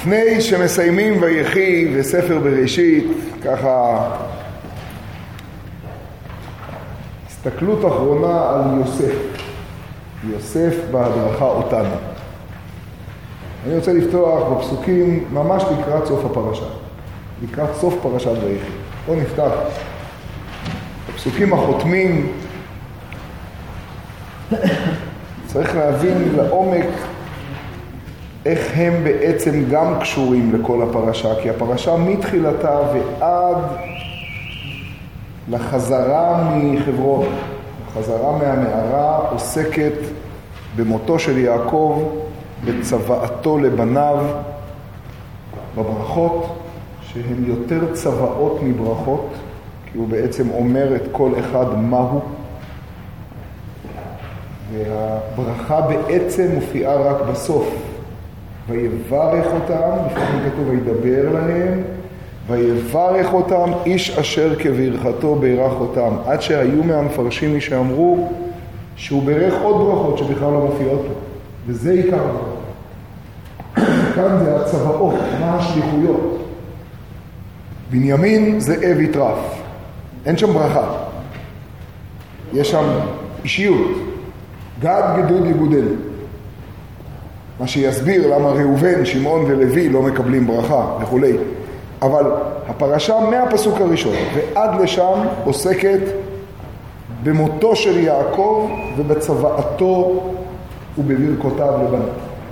לפני שמסיימים ויחי וספר בראשית, ככה הסתכלות אחרונה על יוסף. יוסף בהדרכה אותנו. אני רוצה לפתוח בפסוקים ממש לקראת סוף הפרשה. לקראת סוף פרשת ויחי. בואו נפתח. הפסוקים החותמים. צריך להבין לעומק איך הם בעצם גם קשורים לכל הפרשה, כי הפרשה מתחילתה ועד לחזרה מחברון, החזרה מהמערה, עוסקת במותו של יעקב, בצוואתו לבניו, בברכות, שהן יותר צוואות מברכות, כי הוא בעצם אומר את כל אחד מהו, והברכה בעצם מופיעה רק בסוף. ויברך אותם, לפעמים כתוב וידבר להם, ויברך אותם איש אשר כברכתו בירך אותם, עד שהיו מהמפרשים מי שאמרו שהוא ברך עוד ברכות שבכלל לא מופיעות פה, וזה עיקר הברכות. כאן זה הצוואות, מה השליחויות. בנימין זאב יטרף, אין שם ברכה, יש שם אישיות, גד גדוד יגודל, מה שיסביר למה ראובן, שמעון ולוי לא מקבלים ברכה וכו'. אבל הפרשה מהפסוק הראשון ועד לשם עוסקת במותו של יעקב ובצוואתו ובברכותיו לבניו.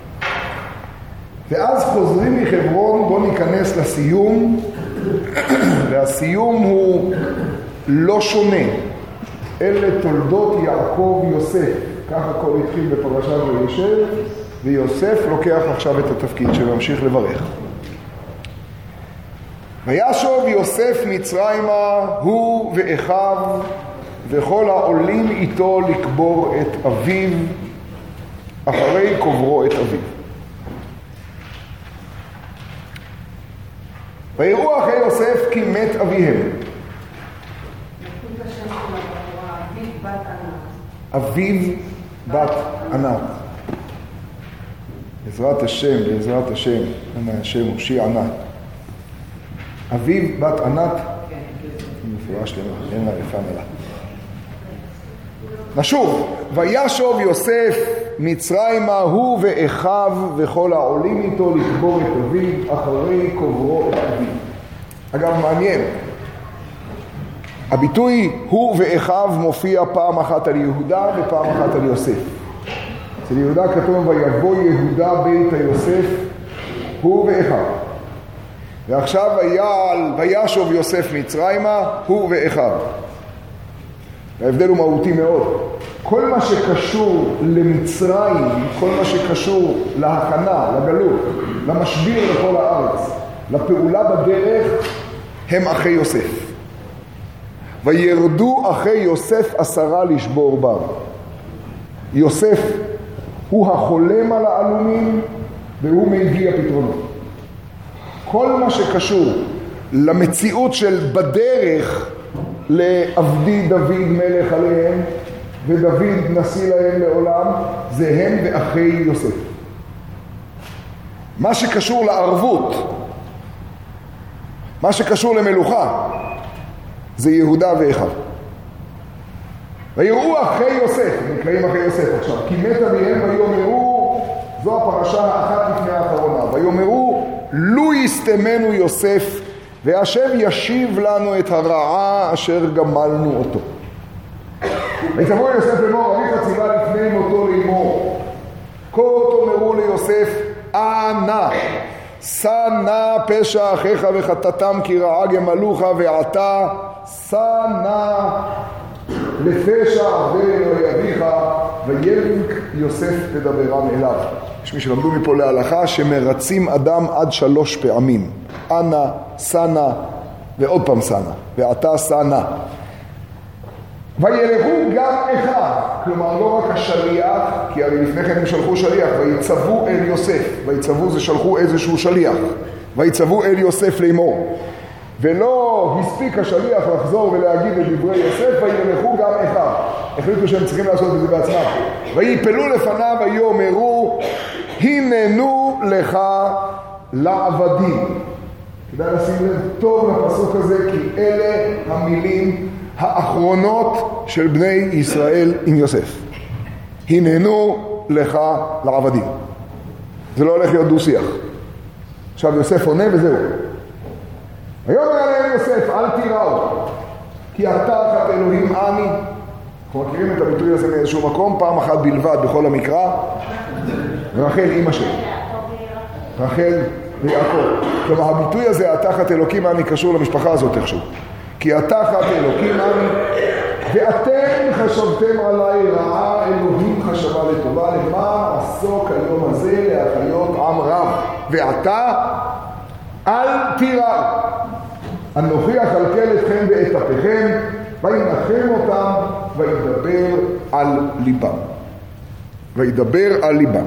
ואז חוזרים מחברון, בואו ניכנס לסיום, והסיום הוא לא שונה. אלה תולדות יעקב יוסף, ככה הכל התחיל בפרשת וישב, ויוסף לוקח עכשיו את התפקיד שממשיך לברך. וישוב יוסף מצרימה הוא ואחיו וכל העולים איתו לקבור את אביו אחרי קוברו את אביו. ויראו אחרי יוסף כי מת אביהם. אביו בת ענת. בעזרת השם, בעזרת השם, למה השם הושיע ענת. אביו בת ענת, מפורש למה, אין לה יפה מלה. נשוב, וישוב יוסף מצרימה הוא ואחיו וכל העולים איתו לקבור את אביו אחרי קוברו את אביו. אגב, מעניין, הביטוי הוא ואחיו מופיע פעם אחת על יהודה ופעם אחת על יוסף. אצל יהודה כתוב ויבוא יהודה בית היוסף הוא ואחיו. ועכשיו וישוב יוסף מצרימה הוא ואחיו. ההבדל הוא מהותי מאוד. כל מה שקשור למצרים, כל מה שקשור להכנה, לגלות, למשביר לכל הארץ, לפעולה בדרך, הם אחי יוסף. וירדו אחי יוסף 10 לשבור בר. יוסף הוא החולם על העלומים והוא מגיע פתרונות. כל מה שקשור למציאות של בדרך לעבדי דוד מלך עליהם ודוד נשיא להם לעולם, זה הם ואחי יוסף. מה שקשור לערבות, מה שקשור למלוכה, זה יהודה ואחיו. ויראו אחי יוסף, נקראים אחי יוסף עכשיו, כי מת אביהם ויאמרו, זו הפרשה האחת לפני האחרונה, ויאמרו לו יסתמנו יוסף והשם ישיב לנו את הרעה אשר גמלנו אותו. ויצוו יוסף לאמור, אביך ציווה לפני מותו לאמור, כה תאמרו ליוסף אנא שא נא פשע אחיך וחטאתם כי רעה גמלוך, ועתה שא נא לפשע עבדי אלוהי אביך, וילק יוסף תדברם אליו. יש מי שלמדו מפה להלכה שמרצים אדם עד 3 פעמים. אנא, שא נא, ועוד פעם שא נא, ועתה שא נא. וילכו גם אחד, כלומר לא רק השליח, כי הרי לפני כן הם שלחו שליח, ויצוו אל יוסף. ויצוו זה שלחו איזשהו שליח. ויצוו אל יוסף לאמור. ולא הספיק השליח לחזור ולהגיד את דברי יוסף, וילכו גם אחד. החליטו שהם צריכים לעשות את זה בעצמם. ויפלו לפניו ויאמרו, הננו לך לעבדים. כדאי לשים לב טוב לפסוק הזה, כי אלה המילים האחרונות של בני ישראל עם יוסף. הננו לך לעבדים. זה לא הולך להיות דו שיח. עכשיו יוסף עונה וזהו. היום עליהם יוסף, אל תיראו, כי אתה תחת אלוהים אני. אנחנו מכירים את הביטוי הזה מאיזשהו מקום, פעם אחת בלבד בכל המקרא, רחל אמא שלי. רחל ויעקב. כלומר, הביטוי הזה, התחת אלוקים אני, קשור למשפחה הזאת איכשהו. כי התחת אלוקים אני, ואתם חשבתם עליי רעה, אלוהים חשבה לטובה, למה עסוק היום הזה להחיות עם רב. ועתה, אל תיראו. אנוכי אכלכל אתכם ואת אפיכם, וינחם אותם, וידבר על ליבם. וידבר על ליבם.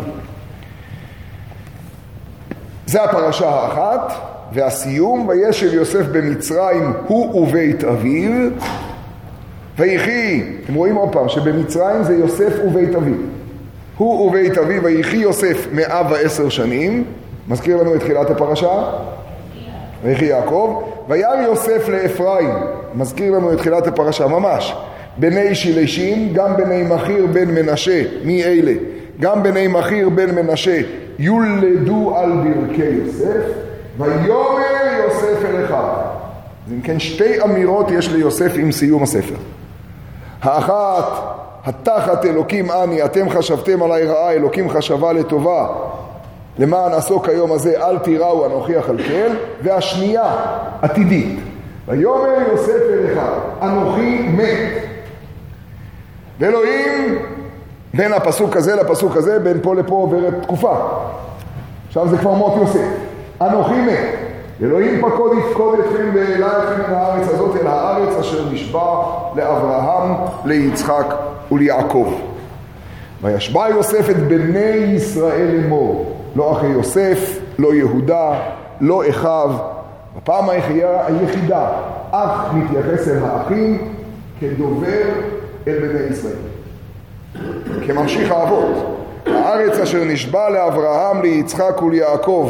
זה הפרשה האחת, והסיום, וישב יוסף במצרים הוא ובית אביו, ויחי, אתם רואים עוד פעם, שבמצרים זה יוסף ובית אביו. הוא ובית אביו, ויחי יוסף 110 שנים, מזכיר לנו את תחילת הפרשה, ויחי יעקב, וירא יוסף לאפרים, מזכיר לנו את תחילת הפרשה, ממש, בני שילשים, גם בני מחיר בן מנשה, מי אלה? גם בני מחיר בן מנשה, יולדו על ברכי יוסף, ויאמר יוסף אל אחיו. אז אם כן, שתי אמירות יש ליוסף עם סיום הספר. האחת, התחת אלוקים אני, אתם חשבתם עליי רעה, אלוקים חשבה לטובה, למען עסוק היום הזה, אל תיראו אנוכי אכלכל. והשנייה, עתידית, ויאמר יוסף אל אחיו, אנוכי מת. ואלוהים, בין הפסוק הזה לפסוק הזה, בין פה לפה עוברת תקופה. עכשיו זה כבר מות יוסף. אנוכי מת. אלוהים פקוד יפקוד אתכם והעלה אתכם מן הארץ הזאת אל הארץ אשר נשבע לאברהם, ליצחק וליעקב. וישבע יוסף את בני ישראל לאמור, לא אחי יוסף, לא יהודה, לא אחיו. בפעם היחידה אח מתייחס אל האחים כדובר אל בני ישראל, כממשיך האבות. הארץ אשר נשבע לאברהם, ליצחק וליעקב.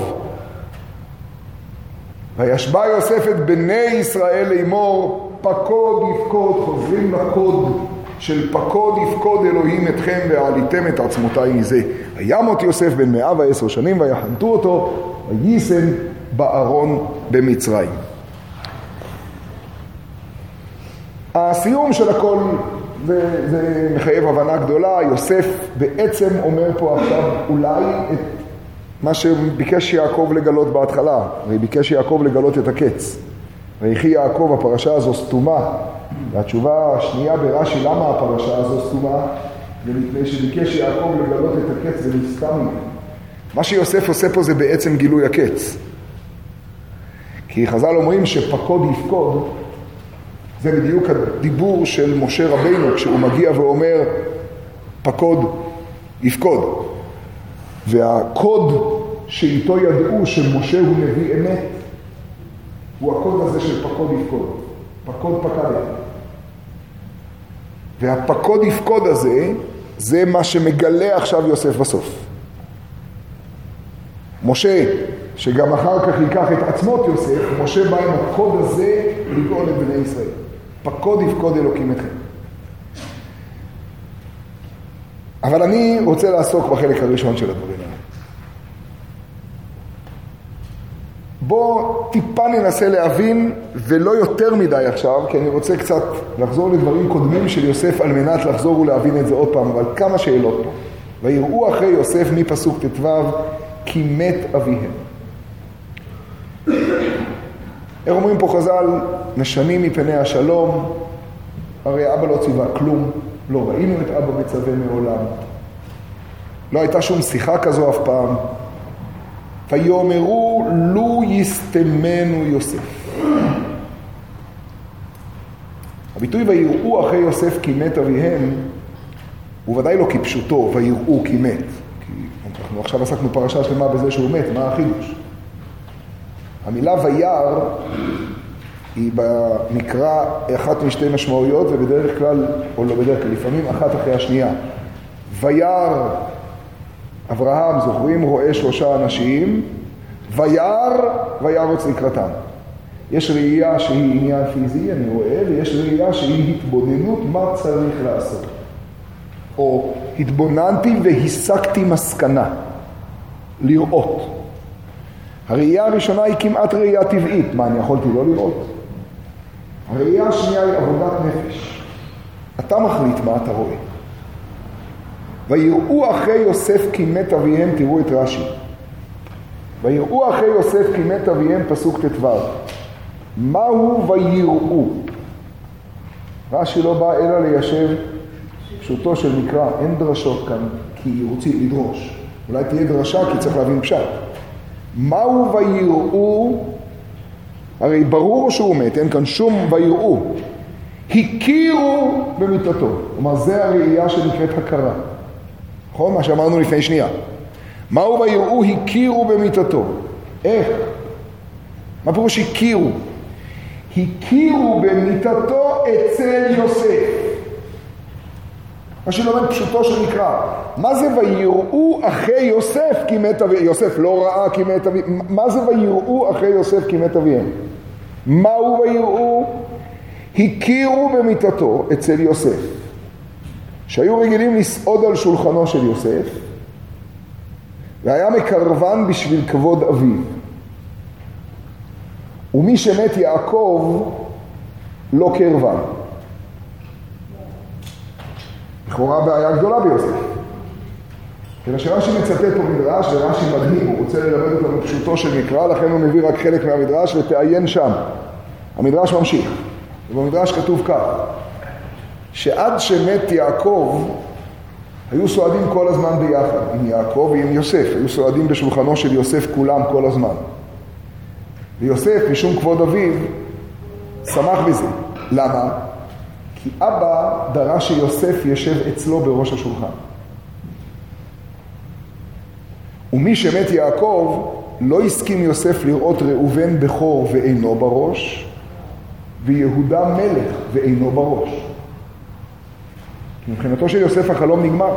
וישבע יוסף את בני ישראל לאמור, פקוד יפקוד. חוזרים לקוד של פקוד יפקוד אלוהים אתכם ועליתם את עצמותיי מזה. וימות יוסף בן 110 שנים, ויחנתו אותו, ויישם בארון במצרים. הסיום של הכל זה מחייב הבנה גדולה. יוסף בעצם אומר פה עכשיו אולי את מה שביקש יעקב לגלות בהתחלה. הרי ביקש יעקב לגלות את הקץ. ויחי יעקב, הפרשה הזו סתומה. והתשובה השנייה ברש"י, למה הפרשה הזו סתומה? ומפני שביקש יעקב לגלות את הקץ זה נסתם. מה שיוסף עושה פה זה בעצם גילוי הקץ. כי חז"ל אומרים שפקוד יפקוד, זה בדיוק הדיבור של משה רבינו, כשהוא מגיע ואומר פקוד יפקוד. והקוד שאיתו ידעו שמשה הוא נביא אמת, הוא הקוד הזה של פקוד יפקוד. פקוד פקד. והפקוד יפקוד הזה, זה מה שמגלה עכשיו יוסף בסוף. משה, שגם אחר כך ייקח את עצמות יוסף, משה בא עם הקוד הזה לגאול את בני ישראל. פקוד יפקוד אלוקים אתכם. אבל אני רוצה לעסוק בחלק הראשון של הדברים האלה. בוא טיפה ננסה להבין, ולא יותר מדי עכשיו, כי אני רוצה קצת לחזור לדברים קודמים של יוסף על מנת לחזור ולהבין את זה עוד פעם, אבל כמה שאלות פה. ויראו אחרי יוסף מפסוק ט"ו, כי מת אביהם. איך אומרים פה חז"ל, משנים מפני השלום, הרי אבא לא ציווה כלום, לא ראינו את אבא מצווה מעולם, לא הייתה שום שיחה כזו אף פעם. ויאמרו לו יסתמנו יוסף. הביטוי ויראו אחרי יוסף כי מת אביהם, הוא ודאי לא כפשוטו ויראו כי מת. כי אנחנו עכשיו עסקנו פרשה שלמה בזה שהוא מת, מה החידוש? המילה וירא היא במקרא אחת משתי משמעויות, ובדרך כלל, או לא בדרך כלל, לפעמים אחת אחרי השנייה. וירא אברהם, זוכרים, רואה 3 אנשים, וירוץ לקראתם. יש ראייה שהיא עניין פיזי, אני רואה, ויש ראייה שהיא התבוננות מה צריך לעשות. או התבוננתי והסקתי מסקנה, לראות. הראייה הראשונה היא כמעט ראייה טבעית. מה, אני יכולתי לא לראות? הראייה השנייה היא עבודת נפש. אתה מחליט מה אתה רואה. ויראו אחרי יוסף כי מת אביהם, תראו את רש"י. ויראו אחרי יוסף כי מת אביהם, פסוק ט"ו. מהו ויראו? רש"י לא בא אלא ליישב פשוטו של מקרא. אין דרשות כאן כי רוצים לדרוש. אולי תהיה דרשה כי צריך להבין פשט. מהו ויראו? הרי ברור שהוא מת, אין כאן שום ויראו. הכירו במיטתו. כלומר, זה הראייה שנקראת הכרה. נכון? מה שאמרנו לפני שנייה. מהו ויראו? הכירו במיטתו. איך? מה פירוש הכירו? הכירו במיטתו אצל יוסף. מה שלומד פשוטו שנקרא. מה זה ויראו אחרי יוסף כי מת אביהם? יוסף לא ראה כי מת אביהם. מה זה ויראו אחרי יוסף כי מת אביהם? מהו ויראו? הכירו במיטתו אצל יוסף. שהיו רגילים לסעוד על שולחנו של יוסף, והיה מקרבן בשביל כבוד אביו. ומי שמת יעקב לא קרבן. לכאורה בעיה גדולה ביוסף. אלא שרש"י מצטט פה מדרש, ורש"י מדהים, הוא רוצה ללמד אותנו פשוטו של מקרא, לכן הוא מביא רק חלק מהמדרש ותעיין שם. המדרש ממשיך, ובמדרש כתוב כך, שעד שמת יעקב, היו סועדים כל הזמן ביחד, עם יעקב ועם יוסף, היו סועדים בשולחנו של יוסף כולם כל הזמן. ויוסף, משום כבוד אביו, שמח בזה. למה? כי אבא דרש שיוסף ישב אצלו בראש השולחן. ומי שמת יעקב, לא הסכים יוסף לראות ראובן בכור ואינו בראש, ויהודה מלך ואינו בראש. מבחינתו של יוסף החלום נגמר.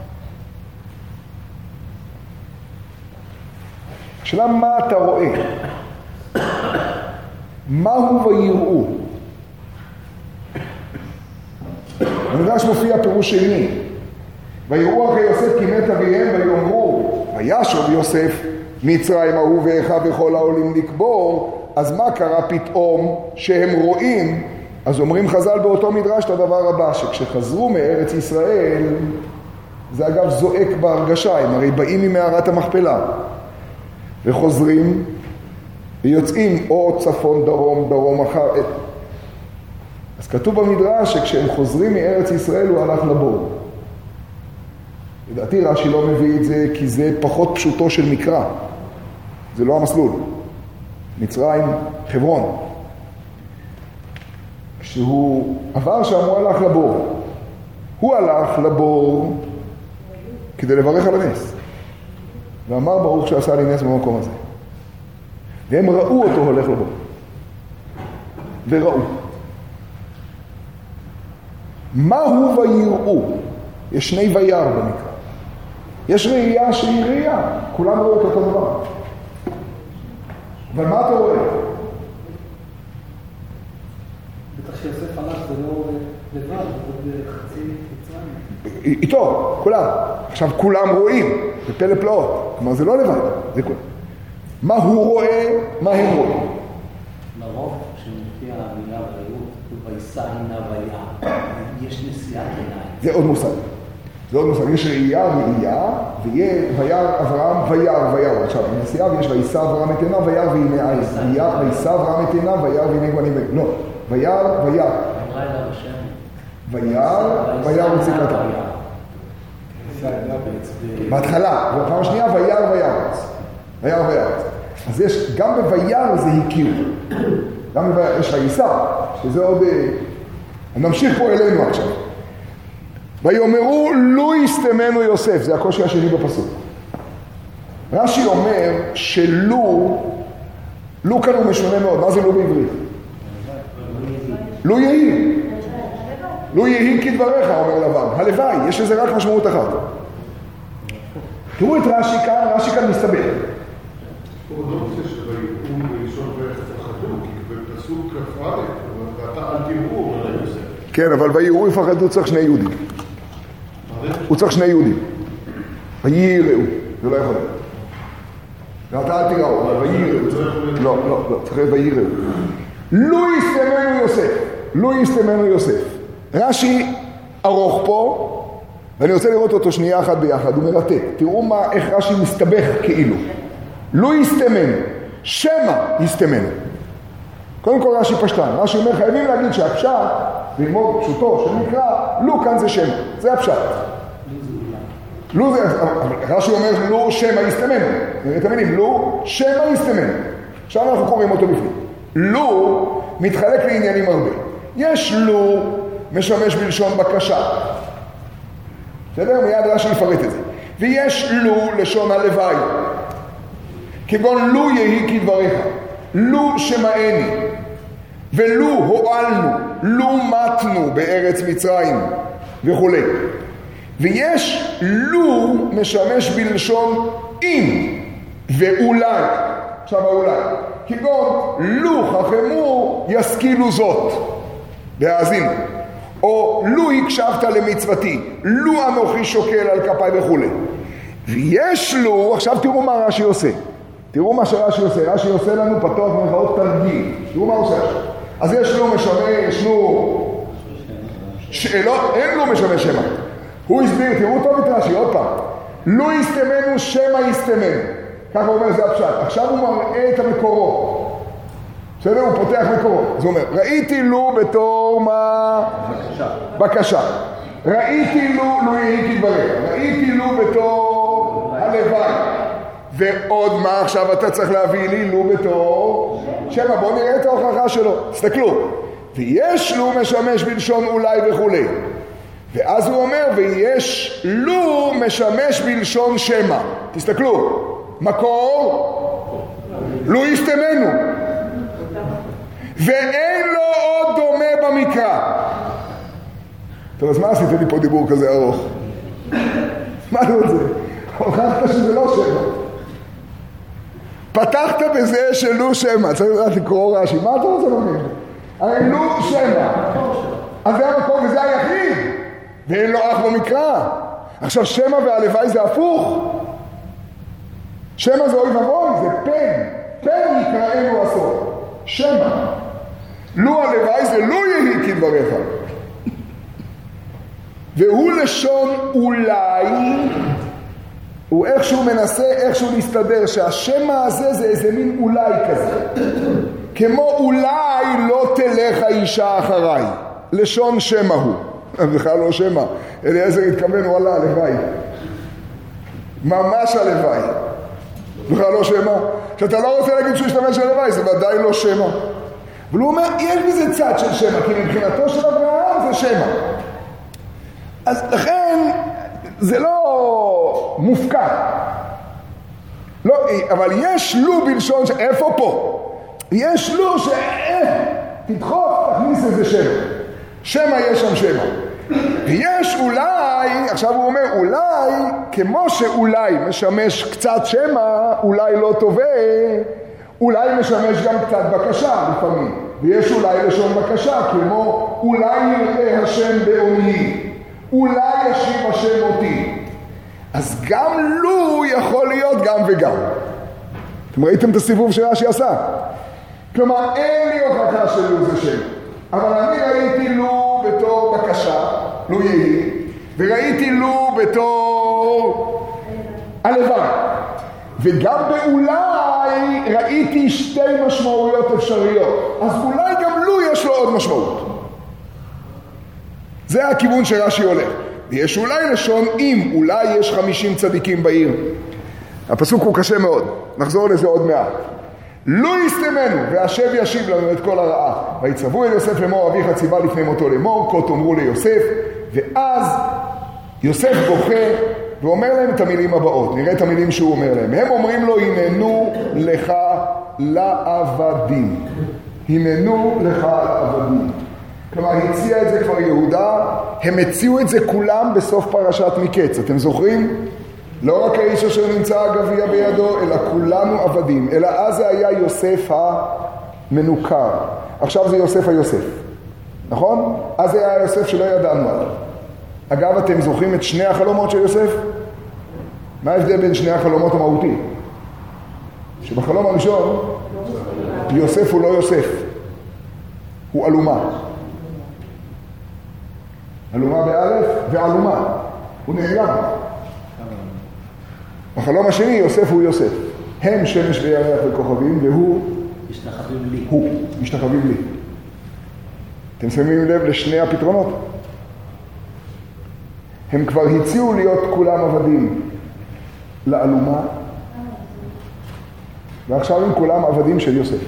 השאלה מה אתה רואה? מהו ויראו? במדרש מופיע פירוש שני. ויראו אחרי יוסף כי מת אביהם ויאמרו וישוב יוסף מצרים ההוא ואחיו וכל העולים לקבור. אז מה קרה פתאום שהם רואים? אז אומרים חז"ל באותו מדרש את הדבר הבא, שכשחזרו מארץ ישראל, זה אגב זועק בהרגשה, הם הרי באים ממערת המכפלה וחוזרים ויוצאים או צפון דרום דרום אחר. אז כתוב במדרש שכשהם חוזרים מארץ ישראל הוא הלך לבור. לדעתי רש"י לא מביא את זה כי זה פחות פשוטו של מקרא, זה לא המסלול. מצרים, חברון. כשהוא עבר שם הוא הלך לבור. הוא הלך לבור כדי לברך על הנס. ואמר ברוך שעשה לי נס במקום הזה. והם ראו אותו הולך לבור. וראו. מהו ויראו? יש שני וירא במקרא. יש ראייה שהיא ראייה. כולם ראו את אותו דבר. אבל מה אתה רואה? בטח שיוסף הלך זה לא לבד, זה חצי מצרים. איתו, כולם. עכשיו כולם רואים, זה פלא פלאות. כלומר זה לא לבד, זה כולם. מה הוא רואה, מה הם רואים? לרוב, כשמופיע המילה וראו, וישא עיניו וירא. יש נשיאת עיניים. זה עוד מושג. זה עוד מושג. יש ראייה, ויהיה וירא אברהם וירא. עכשיו, נשיאה ויש וישא אברהם את עיניו וירא והנה עין. וישא אברהם את עיניו וירא והנה גוונים. לא, וירא. אמרה אליו השם. וירא וציקתו. בהתחלה, בפעם השנייה וירא. אז יש, גם בוירא זה הכיר. גם בוירא, יש וישא, שזה עוד... נמשיך פה אלינו עכשיו. ויאמרו לו יסתמנו יוסף, זה הקושי השני בפסוק. רש"י אומר שלו כאן הוא משונה מאוד. מה זה לו בעברית? לו יהי. לו יהי כדבריך, אומר לבן. הלוואי, יש לזה רק משמעות אחת. תראו את רש"י כאן מסתבר. כפרית, ואתה אל תראו, אומר יוסף. כן, אבל ויראו יפחדו צריך שני יהודים. הוא צריך שני יהודים. ויראו, זה לא יכול להיות. ואתה אל תראו, אבל ויראו. לא, צריך להיות ויראו. לו יסתמנו יוסף. לו יסתמנו יוסף. רש"י ארוך פה, ואני רוצה לראות אותו שנייה אחת ביחד, הוא מרתק. תראו איך רש"י מסתבך כאילו. לו יסתמנו, שמה יסתמנו. קודם כל רש"י פשטן. רש"י אומר, חייבים להגיד שהפשט, ללמוד פשוטו שנקרא, לו כאן זה שמה. זה הפשט. לו זה, רש"י אומר, לו שמה יסתמנו. את המילים, לו שמה יסתמנו. עכשיו אנחנו קוראים אותו בפנים. לו מתחלק לעניינים הרבה. יש לו משמש בלשון בקשה. בסדר? מיד רש"י יפרט את זה. ויש לו לשון הלוואי. כגון לו יהי כדבריך. לו שמעני. ולו הועלנו. לו מתנו בארץ מצרים. וכו'. ויש לו משמש בלשון אם. ואולי. עכשיו האולי. כגון לו חכמו ישכילו זאת. להאזין. או לו הקשבת למצוותי, לו אנוכי שוקל על כפיי וכו'. ויש לו, עכשיו תראו מה רש"י עושה. תראו מה שרש"י עושה. רש"י עושה לנו פתוח מרכאות תרגיל. תראו מה עושה. אז יש לו משמש, לו... שאלות, אין לו משמש שמה. הוא הסביר, תראו טוב את רש"י, עוד פעם. לו יסתמנו, שמה יסתמנו. ככה הוא אומר, זה הפשט. עכשיו הוא מראה את המקורות. בסדר? הוא פותח מקורות. אז הוא אומר, ראיתי לו בתור מה? בקשה. ראיתי לו, לו יהי כדבריך. ראיתי לו בתור הלוואי. ועוד מה עכשיו אתה צריך להביא לי לו בתור? שמה, בואו נראה את ההוכחה שלו. תסתכלו. ויש לו משמש בלשון אולי וכו'. ואז הוא אומר, ויש לו משמש בלשון שמה. תסתכלו. מקור? לו יסתמנו. ואין לו עוד דומה במקרא. טוב, אז מה עשית לי פה דיבור כזה ארוך? מה אתה רוצה? הוכחת שזה לא שמה. פתחת בזה שלו שמה. צריך לקרוא רש"י. מה אתה רוצה לומר? הרי לו שמה. אז זה המקור וזה היחיד. ואין לו אח במקרא. עכשיו שמה והלוואי זה הפוך. שמה זה אוי ובוי, זה פן. פן יקראנו הסוף. שמה. לו הלוואי זה לא יהי כדבריך. והוא לשון אולי, הוא איכשהו מנסה, איכשהו להסתדר, שהשמה הזה זה איזה מין אולי כזה. כמו אולי לא תלך האישה אחריי. לשון שמה הוא. בכלל לא שמה. אליעזר התכוון, וואלה, הלוואי. ממש הלוואי. בכלל לא שמה. שאתה לא רוצה להגיד שהוא ישתמש של הלוואי, זה ודאי לא שמה. אבל הוא אומר, יש בזה צד של שמה, כי מבחינתו של אברהם זה שמה. אז לכן, זה לא מופקע. לא, אבל יש לו בלשון, איפה פה? יש לו תדחוף, תכניס איזה שמה. שמה יש שם שמה. ויש אולי, עכשיו הוא אומר, אולי, כמו שאולי משמש קצת שמה, אולי לא טובה, אולי משמש גם קצת בקשה לפעמים. ויש אולי לשון בקשה, כמו אולי יראה השם בעוני, אולי ישיב השם אותי. אז גם לו יכול להיות גם וגם. אתם ראיתם את הסיבוב שרש"י עשה? כלומר, אין לי הוכחה שלו זה שם. אבל אני ראיתי לו בתור בקשה, לו יהי, וראיתי לו בתור הלוואי. וגם באולי ראיתי שתי משמעויות אפשריות. אז אולי גם לו יש לו עוד משמעות. זה הכיוון שרש"י הולך. ויש אולי לשון אם, אולי יש 50 צדיקים בעיר. הפסוק הוא קשה מאוד. נחזור לזה עוד מעט. לא יסתמנו, והשב ישיב לנו את כל הרעה. ויצוו אל יוסף לאמור, אביך ציווה לפני מותו לאמור, כה תאמרו ליוסף. ואז יוסף בוכה ואומר להם את המילים הבאות. נראה את המילים שהוא אומר להם. הם אומרים לו, הננו לך לעבדים. הננו לך לעבדים. כלומר, הציע את זה כבר יהודה. הם הציעו את זה כולם בסוף פרשת מקץ. אתם זוכרים? לא רק האיש אשר נמצא הגביע בידו, אלא כולנו עבדים. אלא אז זה היה יוסף המנוכר. עכשיו זה יוסף היוסף. נכון? אז זה היה יוסף שלא ידענו עליו. אגב, אתם זוכרים את שני החלומות של יוסף? מה ההבדל בין שני החלומות המהותיים? שבחלום הראשון, יוסף הוא לא יוסף. הוא אלומה. אלומה באלף ועלומה. הוא נעלם. בחלום השני, יוסף הוא יוסף. הם שמש וירח וכוכבים, והוא... משתחווים לי. הוא, משתחווים לי. אתם שמים לב לשני הפתרונות? הם כבר הציעו להיות כולם עבדים לאלומה, ועכשיו הם כולם עבדים של יוסף.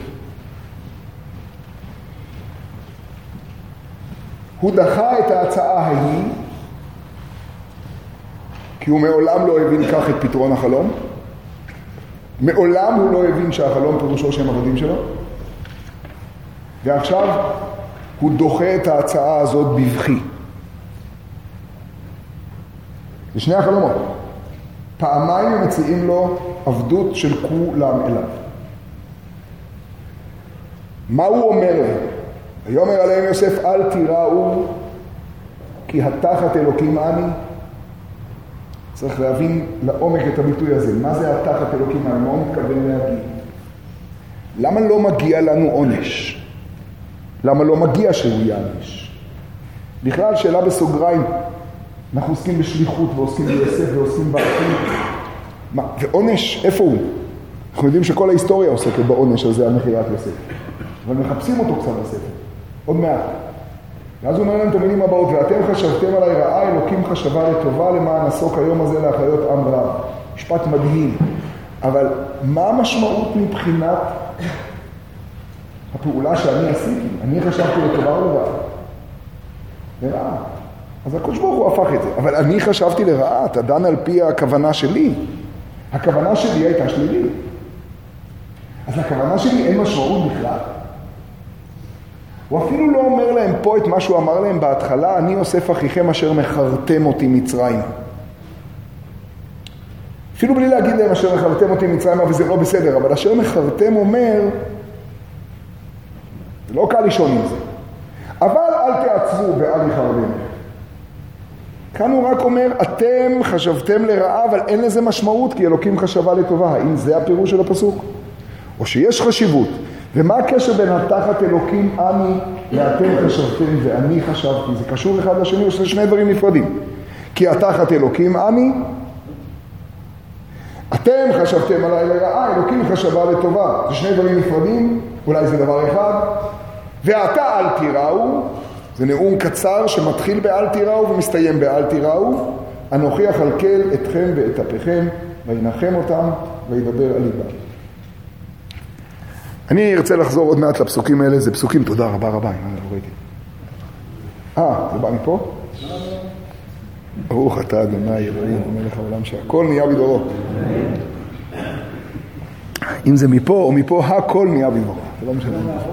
הוא דחה את ההצעה ההיא, כי הוא מעולם לא הבין כך את פתרון החלום. מעולם הוא לא הבין שהחלום פירושו שהם עבדים שלו. ועכשיו הוא דוחה את ההצעה הזאת בבכי. זה שני החלומות. פעמיים הם מציעים לו עבדות של כולם אליו. מה הוא אומר להם? ויאמר עליהם יוסף, אל תיראו כי התחת אלוקים אני. צריך להבין לעומק את הביטוי הזה. מה זה התחת אלוקים אני? מה הוא מתכוון להגיד? למה לא מגיע לנו עונש? למה לא מגיע שהוא יענש? בכלל שאלה בסוגריים. אנחנו עוסקים בשליחות ועוסקים ביוסף ועוסקים בעתיד. ועונש, איפה הוא? אנחנו יודעים שכל ההיסטוריה עוסקת בעונש הזה על מכירת יוסף. אבל מחפשים אותו קצת בספר. עוד מעט. ואז הוא אומר להם את המילים הבאות, ואתם חשבתם עליי רעה, אלוקים חשבה לטובה למען עסוק היום הזה להחיות עם רב. משפט מדהים. אבל מה המשמעות מבחינת הפעולה שאני עשיתי? אני חשבתי לטובה או לרעה? לרעה. אז הקדוש ברוך הוא הפך את זה. אבל אני חשבתי לרעה, אתה דן על פי הכוונה שלי. הכוונה שלי הייתה שלילית. אז לכוונה שלי אין משמעות בכלל. הוא אפילו לא אומר להם פה את מה שהוא אמר להם בהתחלה, אני יוסף אחיכם אשר מחרתם אותי מצרים. אפילו בלי להגיד להם אשר מחרתם אותי מצרים, וזה לא בסדר, אבל אשר מחרתם אומר, זה לא קל לישון עם זה. אבל אל תעצבו ואל יחרבם. כאן הוא רק אומר, אתם חשבתם לרעה, אבל אין לזה משמעות, כי אלוקים חשבה לטובה. האם זה הפירוש של הפסוק? או שיש חשיבות. ומה הקשר בין התחת אלוקים אני לאתם חשבתם ואני חשבתי? זה קשור אחד לשני, או שזה שני דברים נפרדים. כי התחת אלוקים אני, אתם חשבתם עליי לרעה, אלוקים חשבה לטובה. זה שני דברים נפרדים, אולי זה דבר אחד. ואתה אל תיראו, זה נאום קצר שמתחיל באל תיראו ומסתיים באל תיראו. אנוכי אכלכל אתכם ואת אפיכם, וינחם אותם וידבר על ליבם. אני ארצה לחזור עוד מעט לפסוקים האלה, זה פסוקים, תודה רבה רבה, זה בא מפה? ברוך אתה אדוני אלוהים, מלך העולם שהכל נהיה בדברו. אם זה מפה או מפה, הכל נהיה בדברו. זה לא משנה.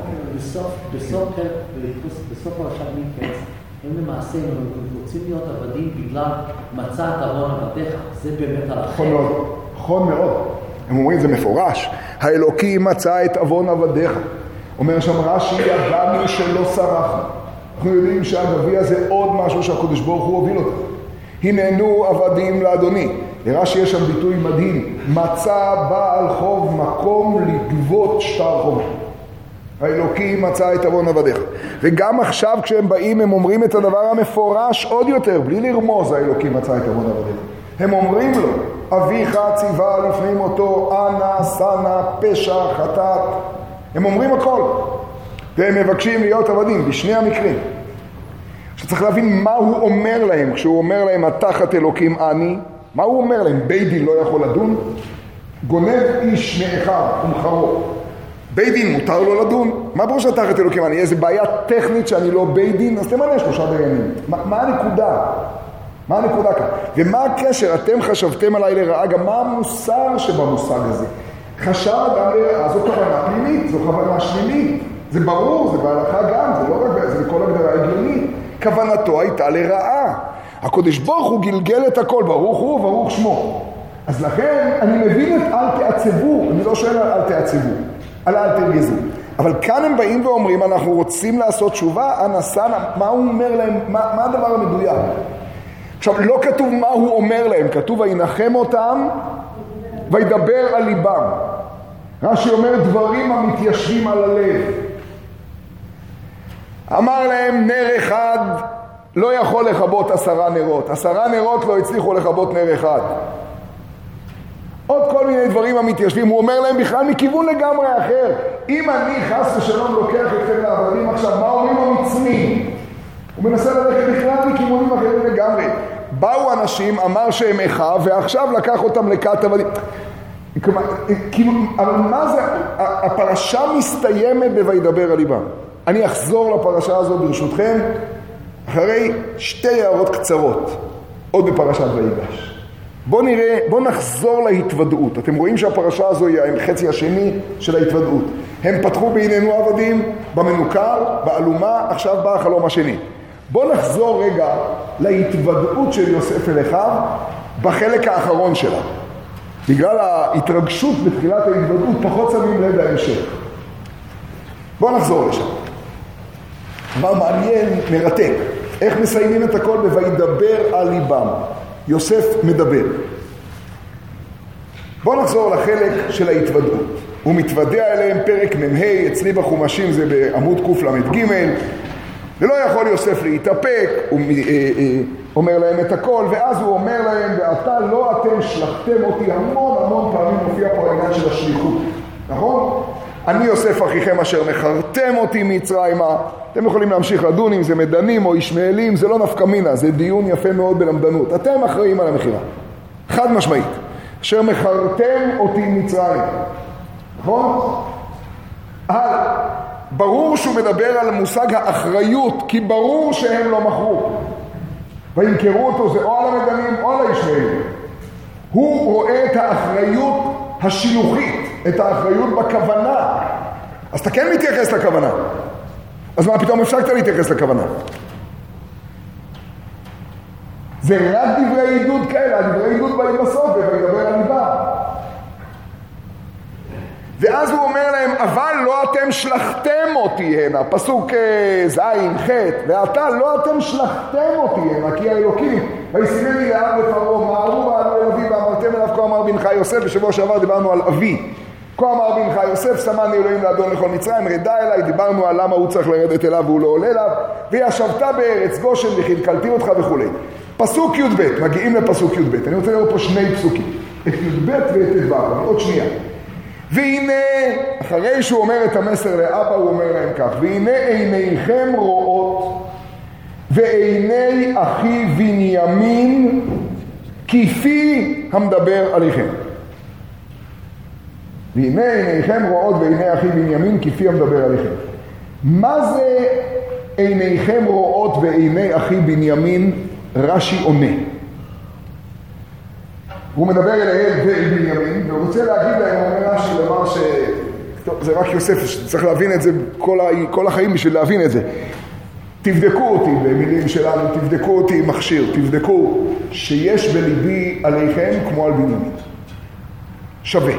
בסוף פרשת מקץ, הם למעשה רוצים להיות עבדים בגלל מצאת עוון עבדיך. זה באמת על החטא. נכון מאוד. הם אומרים, זה מפורש. האלוקים מצא את עוון עבדיך. אומר שם רש"י, ידענו שלא שרחנו. אנחנו יודעים שהגביע הזה עוד משהו שהקדוש ברוך הוא הוביל אותו. הננו עבדים לאדוני. לרש"י יש שם ביטוי מדהים. מצא בעל חוב מקום לגבות שטר חוב. האלוקים מצא את עוון עבדיך. וגם עכשיו כשהם באים הם אומרים את הדבר המפורש עוד יותר, בלי לרמוז האלוקים מצא את עוון עבדיך. הם אומרים לו, אביך ציווה לפני מותו, אנא, סנה, פשע, חטאת. הם אומרים הכל. והם מבקשים להיות עבדים, בשני המקרים. שצריך להבין מה הוא אומר להם, כשהוא אומר להם, התחת אלוקים אני, מה הוא אומר להם? בית דין לא יכול לדון? גונב איש מאחיו ומכרו. בית דין מותר לו לדון? מה בראש התחת אלוקים אני? איזה בעיה טכנית שאני לא בית דין? אז תמנה 3 דיינים. מה הנקודה? מה הנקודה כאן? ומה הקשר? אתם חשבתם עליי לרעה, גם מה המוסר שבמושג הזה? חשב גם לרעה, זו כוונה פנימית, זו כוונה שלילית. זה ברור, זה בהלכה גם, זה לא רק, זה בכל הגדרה הגיונית. כוונתו הייתה לרעה. הקדוש ברוך הוא גלגל את הכל, ברוך הוא וברוך שמו. אז לכן אני מבין את אל תעצבו, אני לא שואל על אל תעצבו, על אל תרגזו. אבל כאן הם באים ואומרים, אנחנו רוצים לעשות תשובה, אנסנה, מה הוא אומר להם, מה הדבר המדויק? עכשיו, לא כתוב מה הוא אומר להם, כתוב וינחם אותם וידבר על ליבם. רש"י אומר דברים המתיישבים על הלב. אמר להם נר אחד לא יכול לכבות 10 נרות. 10 נרות לא הצליחו לכבות נר אחד. עוד כל מיני דברים המתיישבים. הוא אומר להם בכלל מכיוון לגמרי אחר. אם אני חס ושלום לוקח אתכם לעבדים עכשיו, מה אומרים המצרים? הוא מנסה ללכת בכלל מכיוונים אחרים לגמרי. באו אנשים, אמר שהם איכה, ועכשיו לקח אותם לכת עבדים. אבל מה זה? הפרשה מסתיימת בוידבר על ליבם. אני אחזור לפרשה הזו ברשותכם אחרי 2 הערות קצרות עוד בפרשת ויגש. בואו נחזור להתוודעות. אתם רואים שהפרשה הזו היא החצי השני של ההתוודעות. הם פתחו בעינינו עבדים, במנוכר, באלומה, עכשיו בא החלום השני. בואו נחזור רגע להתוודעות של יוסף אל אחיו בחלק האחרון שלה. בגלל ההתרגשות בתחילת ההתוודעות פחות שמים לב להמשך. בואו נחזור לשם. דבר מעניין, מרתק. איך מסיימים את הכל? וידבר על ליבם. יוסף מדבר. בואו נחזור לחלק של ההתוודעות. הוא מתוודע אליהם, פרק מ"ה, אצלי בחומשים זה בעמוד קל"ג, ולא יכול יוסף להתאפק, הוא אומר להם את הכל, ואז הוא אומר להם, ואתה לא אתם שלחתם אותי, המון פעמים מופיע פה העניין של השליחות, נכון? אני יוסף אחיכם אשר מכרתם אותי מצרימה. אתם יכולים להמשיך לדון אם זה מדנים או ישמעאלים, זה לא נפקא מינה, זה דיון יפה מאוד בלמדנות. אתם אחראים על המחירה, חד משמעית. אשר מכרתם אותי מצרימה, נכון? ברור שהוא מדבר על מושג האחריות, כי ברור שהם לא מכרו. וימכרו אותו זה או על המדנים או על הישמעאלים. הוא רואה את האחריות השילוחית, את האחריות בכוונה. אז אתה כן מתייחס לכוונה. אז מה פתאום אפשרת להתייחס לכוונה? זה רק דברי עידוד כאלה, דברי עידוד באים בסוף וידבר על ליבם. ואז הוא אומר להם, אבל לא אתם שלחתם אותי הנה, פסוק זין, חטא, ואתה לא אתם שלחתם אותי הנה, כי האלוקים, וישימני לעם לפרעה, מערו ועלו אל אבי, ואמרתם אליו, כה אמר בנך יוסף, בשבוע שעבר דיברנו על אבי, כה אמר בנך יוסף, שמני אלוהים לאדון לכל מצרים, רדה אליי, דיברנו על למה הוא צריך לרדת אליו והוא לא עולה אליו, וישבת בארץ גושן וכלכלתי אותך וכו'. פסוק י"ב, מגיעים לפסוק י"ב, אני רוצה לראות פה 2 פסוקים, את י"ב ואת ט"ו, עוד שנייה. והנה, אחרי שהוא אומר את המסר לאבא, הוא אומר להם כך, והנה עיניכם רואות, ועיני אחי בנימין, כפי המדבר עליכם. והנה עיניכם רואות, ועיני אחי בנימין, כפי המדבר עליכם. מה זה עיניכם רואות ועיני אחי בנימין? רש"י עונה. הוא מדבר אליהם ואל בנימין, והוא רוצה להגיד להם, הוא אומר רש"י דבר ש... טוב, זה רק יוסף, צריך להבין את זה כל החיים בשביל להבין את זה. תבדקו אותי במילים שלנו, תבדקו אותי עם מכשיר, תבדקו שיש בליבי עליכם כמו על בנימין. שווה.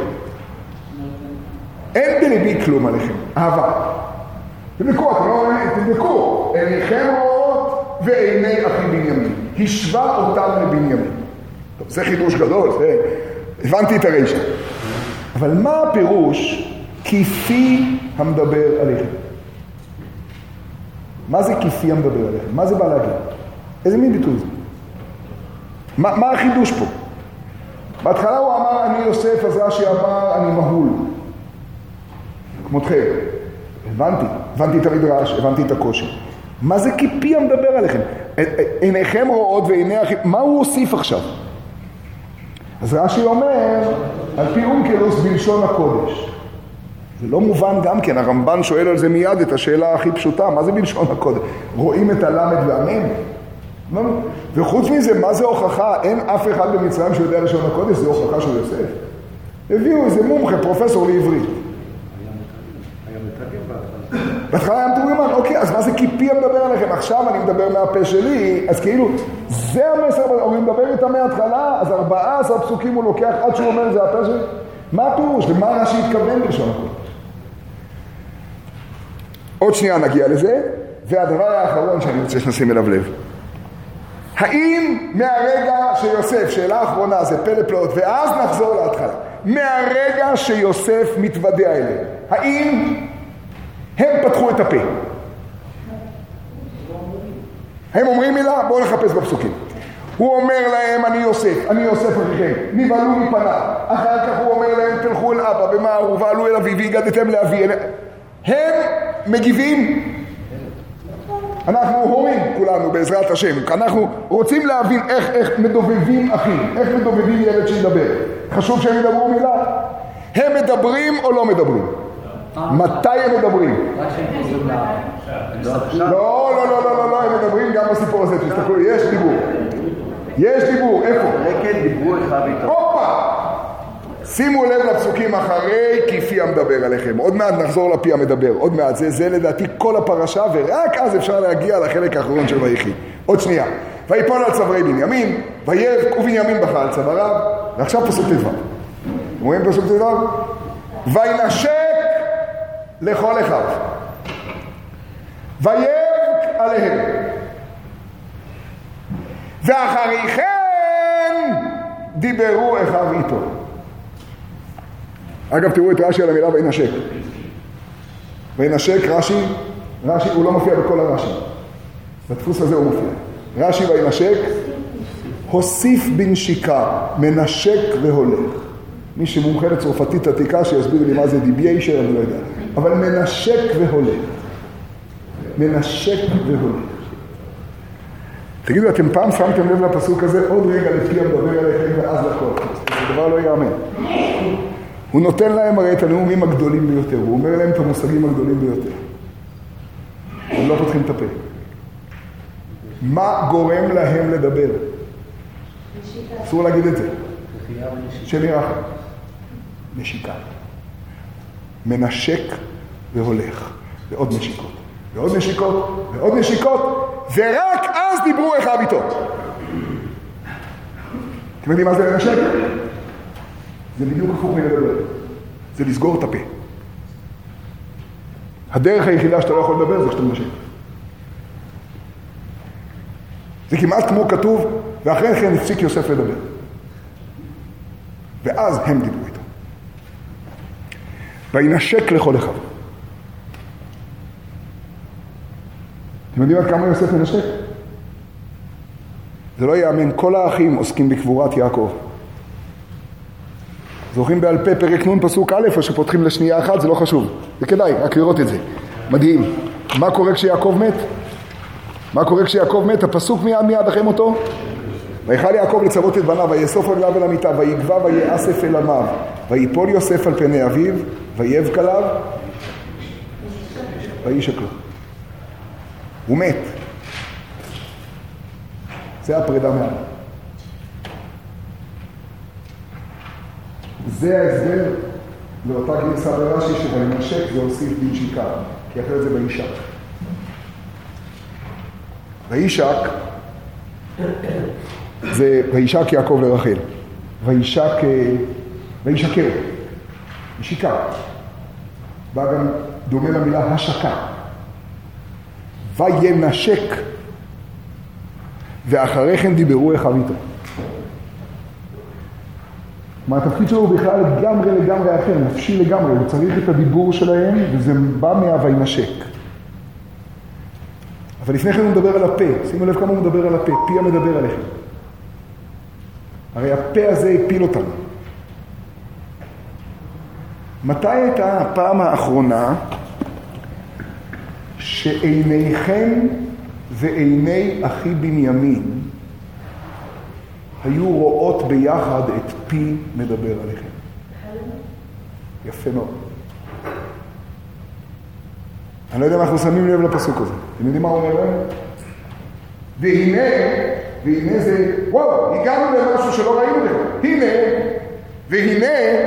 אין בליבי כלום עליכם, אהבה. תבדקו, אתם לא אומרים, תבדקו, עיניכם רואות ועיני אחי בנימין. השווה אותם לבנימין. טוב, זה חידוש גדול, זה... הבנתי את הרשע. אבל מה הפירוש כפי המדבר עליכם? מה זה כפי המדבר עליכם? מה זה בא להגיד? איזה מין ביטוי זה? מה החידוש פה? בהתחלה הוא אמר אני יוסף, אז רש"י אמר אני מהול. כמותכם. הבנתי את המדרש, הבנתי את הקושי. מה זה כפי המדבר עליכם? עיניכם רואות ועיני אחים, מה הוא הוסיף עכשיו? אז רש"י אומר, על פי אונקלוס בלשון הקודש. זה לא מובן גם כן, הרמב"ן שואל על זה מיד את השאלה הכי פשוטה, מה זה בלשון הקודש? רואים את הלמד והמם? וחוץ מזה, מה זה הוכחה? אין אף אחד במצרים שיודע לשון הקודש, זה הוכחה של יוסף. הביאו איזה מומחה, פרופסור לעברית. בהתחלה היה מתורגמן, אוקיי, אז מה זה כפי המדבר עליכם? עכשיו אני מדבר מהפה שלי, אז כאילו, זה המסר, הוא מדבר איתה מההתחלה, אז 14 פסוקים הוא לוקח עד שהוא אומר, זה הפה שלי. מה הפירוש? למה רש"י התכוון בלשון הקודש? עוד שנייה נגיע לזה, והדבר האחרון שאני רוצה שנשים אליו לב. האם מהרגע שיוסף, שאלה אחרונה, זה פלא פלאות, ואז נחזור להתחלה, מהרגע שיוסף מתוודע אליהם, האם הם פתחו את הפה? הם אומרים מילה? בואו נחפש בפסוקים. הוא אומר להם, אני יוסף אחיכם, נבהלו מפניו. אחר כך הוא אומר להם, תלכו אל אבא, במערו, ועלו אל אבי, והגדתם לאבי. הם מגיבים. אנחנו הורים כולנו בעזרת השם. אנחנו רוצים להבין איך מדובבים אחים, איך מדובבים ילד שידבר. חשוב שהם ידברו מילה. הם מדברים או לא מדברים? מתי הם מדברים? רק שהם חוזרים לא, הם מדברים גם בסיפור הזה, תסתכלו, יש דיבור, איפה? כן, דיברו אחד איתו. הופה! שימו לב לפסוקים אחרי כי פי המדבר עליכם. עוד מעט נחזור לפי המדבר, עוד מעט, זה לדעתי כל הפרשה, ורק אז אפשר להגיע לחלק האחרון של ויחי. עוד שנייה. ויפול על צווארי בנימין, ויבק ובנימין בכה על צוואריו, ועכשיו פסוק ט"ו. אתם רואים פסוק ט"ו? וינשק לכל אחיו, ויבק עליהם, ואחרי כן דיברו אחיו איתו. אגב, תראו את רש"י על המילה וינשק. וינשק, רש"י הוא לא מופיע בכל הרש"י. בדפוס הזה הוא מופיע. רש"י וינשק, הוסיף בנשיקה, מנשק והולך. מי שמומחה לצרפתית עתיקה שיסביר לי מה זה דיביישר, אני לא יודע. אבל מנשק והולך. מנשק והולך. תגידו, אתם פעם שמתם לב לפסוק הזה, עוד רגע לפי המדבר עליכם ואז לכל. זה דבר לא יאמן. הוא נותן להם הרי את הנאומים הגדולים ביותר, הוא אומר להם את המושגים הגדולים ביותר. הם לא פותחים את הפה. מה גורם להם לדבר? אסור להגיד את זה. שם ירחם. נשיקה. מנשק והולך. ועוד נשיקות. ועוד נשיקות. ועוד נשיקות. ורק אז דיברו אחיו איתו. אתם יודעים מה זה לנשק? זה בדיוק הפוך מלדבר. זה לסגור את הפה. הדרך היחידה שאתה לא יכול לדבר זה כשאתה מנשק. זה כמעט כמו כתוב, ואחרי כן הפסיק יוסף לדבר. ואז הם דיברו איתו. וינשק לכל אחיו. אתם יודעים עד כמה יוסף מנשק? זה לא יאמן, כל האחים עוסקים בקבורת יעקב. זוכרים בעל פה פרק נון פסוק א', או שפותחים לשנייה אחת, זה לא חשוב. זה כדאי, רק לראות את זה. מדהים. מה קורה כשיעקב מת? מה קורה כשיעקב מת? הפסוק מיד אחרי מותו. ויחל יעקב לצוות את בניו, ויאסוף רגליו אל המיטה, ויגבה ויאסף אל עמיו, ויפול יוסף על פני אביו, ויבק עליו, וישק לו. הוא מת. זה הפרידה מהאב. זה ההסבר לאותה גרסה ברש"י שבנשק זה הוסיף בנשיקה, כי אחרת זה וישק. וישק זה וישק יעקב לרחל. וישקר. נשיקה. בא גם דומה למילה השקה. וינשק. ואחרי כן דיברו אחיו איתו. מה התפקיד שלו הוא בכלל לגמרי אחר, נפשי לגמרי, הוא צריך את הדיבור שלהם וזה בא מהוינשק. אבל לפני כן הוא מדבר על הפה, שימו לב כמה הוא מדבר על הפה, פי המדבר עליכם. הרי הפה הזה הפיל אותנו. מתי הייתה הפעם האחרונה שעיניכם ועיני אחי בנימין היו רואות ביחד את פי מדבר עליכם? יפה מאוד. אני לא יודע מה אנחנו שמים לב לפסוק הזה. אתם יודעים מה הוא אומר להם? והנה זה, וואו, הגענו למשהו שלא ראינו לך. והנה,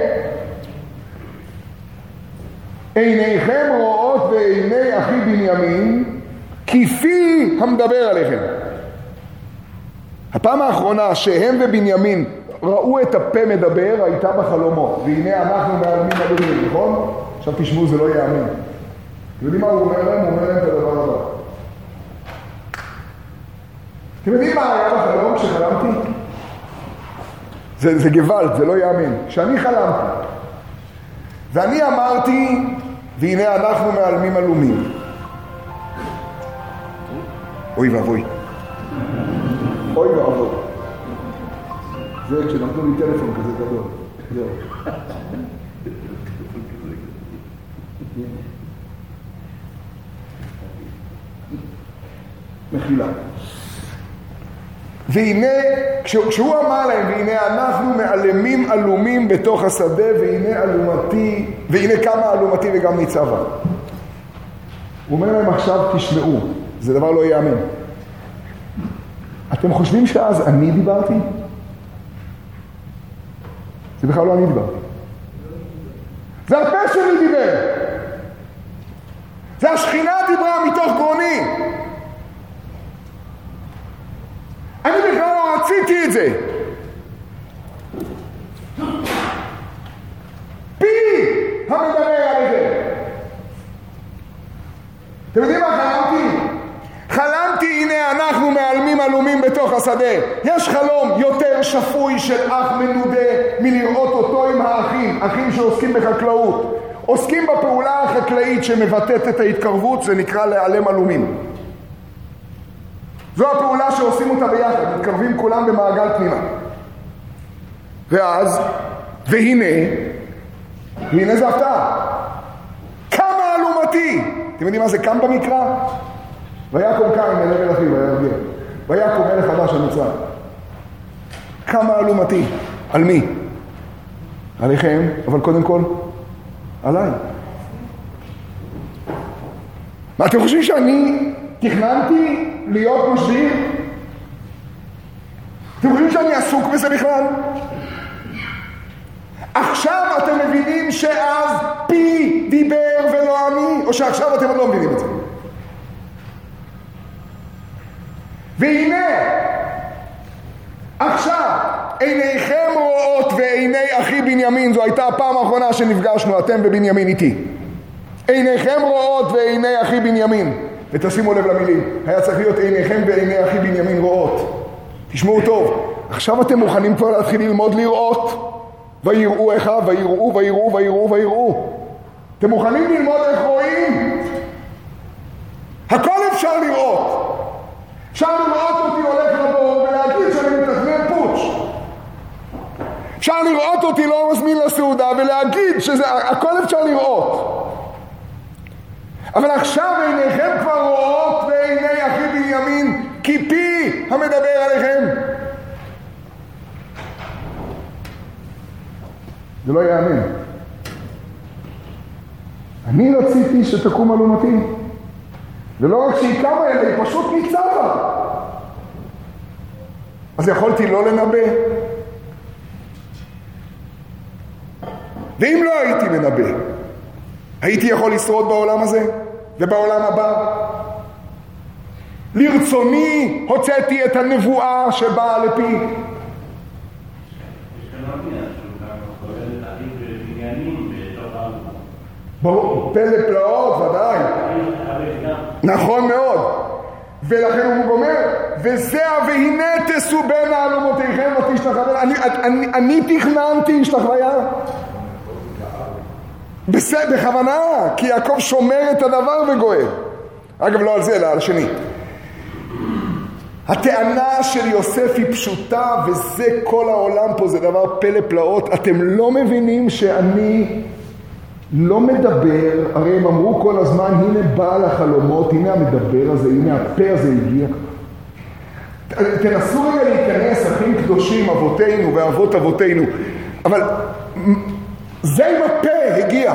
עיניכם רואות ועיני אחי בנימין, כפי המדבר עליכם. הפעם האחרונה שהם ובנימין ראו את הפה מדבר, הייתה בחלומות. והנה אנחנו מעלמים מדברים, נכון? עכשיו תשמעו, זה לא יאמן. אתם יודעים מה הוא אומר להם? הוא אומר להם את הדבר הבא. אתם יודעים מה היה בחלום כשחלמתי? זה גוואלד, זה לא יאמן. כשאני חלמתי, ואני אמרתי, והנה אנחנו מעלמים עלומים. אוי ואבוי. אוי ואבוי. זה כשנתנו לי טלפון כזה גדול. זהו. מחילה. והנה, כשהוא אמר להם, והנה אנחנו מעלמים עלומים בתוך השדה, והנה אלומתי, והנה כמה אלומתי וגם ניצבה. הוא אומר להם עכשיו, תשמעו, זה דבר לא יאמן. אתם חושבים שאז אני דיברתי? זה בכלל לא אני דיברתי. זה הפה שלי דיבר. זה השכינה דיברה מתוך גרוני. אני בכלל לא רציתי את זה. פי המדבר על זה. אתם יודעים מה חלמתי? חלמתי, הנה אנחנו מעלמים עלומים בתוך השדה. יש חלום יותר שפוי של אח מנודה מלראות אותו עם האחים, אחים שעוסקים בחקלאות. עוסקים בפעולה החקלאית שמבטאת את ההתקרבות, זה נקרא להיעלם עלומים. זו הפעולה שעושים אותה ביחד, מתקרבים כולם במעגל פנימה. ואז, והנה זה הפתעה. כמה אלומתי! אתם יודעים מה זה קם במקרא? ויקום קין אל עבר אחיו וירגיע. ויקום מלך חדש על מצרים. כמה אלומתי. על מי? עליכם, אבל קודם כל, עליי. מה אתם חושבים שאני תכננתי להיות משביר? אתם חושבים שאני עסוק בזה בכלל? עכשיו אתם מבינים שאז פי דיבר ולא אני, או שעכשיו אתם עוד לא מבינים את זה? והנה, עכשיו, עיניכם רואות ועיני אחי בנימין, זו הייתה הפעם האחרונה שנפגשנו, אתם ובנימין איתי. עיניכם רואות ועיני אחי בנימין. ותשימו לב למילים, היה צריך להיות עיניכם ועיני אחי בנימין רואות. תשמעו טוב, עכשיו אתם מוכנים כבר להתחיל ללמוד לראות. ויראו איך, ויראו. אתם מוכנים ללמוד איך רואים? הכל אפשר לראות. אפשר לראות אותי הולך לבור ולהגיד שאני מתכנן פוץ'. אפשר לראות אותי לא מזמין לסעודה ולהגיד הכל אפשר לראות. אבל עכשיו עיניכם כבר רואות ועיני אחי בנימין, כי פי המדבר עליכם. זה לא יאמן. אני רציתי שתקום אלומתי. ולא רק שהיא קמה אלא, היא פשוט ניצבה. אז יכולתי לא לנבא. ואם לא הייתי מנבא, הייתי יכול לשרוד בעולם הזה ובעולם הבא. לרצוני הוצאתי את הנבואה שבאה לפי. ברור, פלא פלאות, ודאי. נכון מאוד. ולכן הוא אומר, וזה והנה תסו בין אלומותיכם ותשתחווה. אני תכננתי השתחוויה. בכוונה, כי יעקב שומר את הדבר וגואל. אגב, לא על זה, אלא על השני. הטענה של יוסף היא פשוטה, וזה כל העולם פה, זה דבר פלא פלאות. אתם לא מבינים שאני לא מדבר, הרי הם אמרו כל הזמן, הנה בעל החלומות, הנה המדבר הזה, הנה הפה הזה הגיע. תנסו רגע להיכנס, אחים קדושים, אבותינו ואבות אבותינו, אבל זה עם הפה הגיע.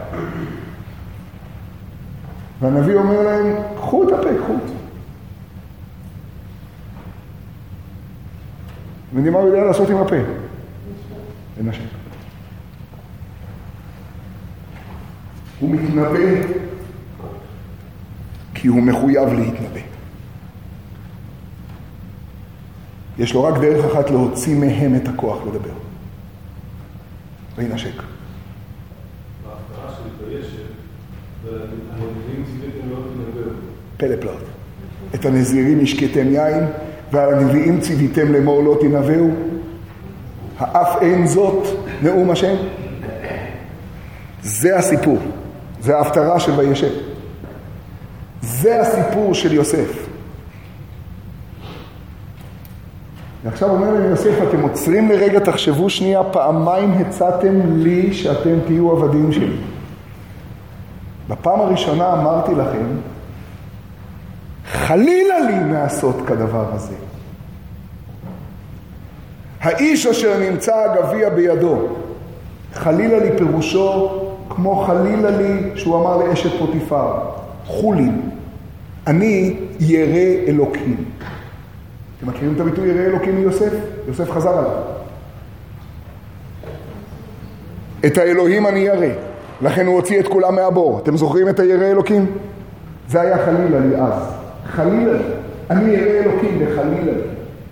והנביא אומר להם, קחו את הפה, קחו את זה. ואני מה הוא יודע לעשות עם הפה? לנשק. הוא מתנבא כי הוא מחויב להתנבא. יש לו רק דרך אחת להוציא מהם את הכוח לדבר. וינשק. בהפתעה של וישב, והנביאים ציוויתם לא תנבאו. פלא פלאות. את הנזירים השקיתם יין, ועל הנביאים ציוויתם לאמור לא תנבאו. האף אין זאת נאום השם. זה הסיפור. זה ההפטרה של וישב. זה הסיפור של יוסף. ועכשיו אומר להם יוסף, אתם עוצרים לרגע, תחשבו שנייה, פעמיים הצעתם לי שאתם תהיו עבדים שלי. בפעם הראשונה אמרתי לכם, חלילה לי מעשות כדבר הזה. האיש אשר נמצא הגביע בידו, חלילה לי פירושו כמו חלילה לי שהוא אמר לאשת פוטיפר, חולין, אני ירא אלוקים. אתם מכירים את הביטוי ירא אלוקים מיוסף? יוסף חזר עליו. את האלוהים אני ירא, לכן הוא הוציא את כולם מהבור. אתם זוכרים את הירא אלוקים? זה היה חלילה לי אז. חלילה לי. אני ירא אלוקים וחלילה לי.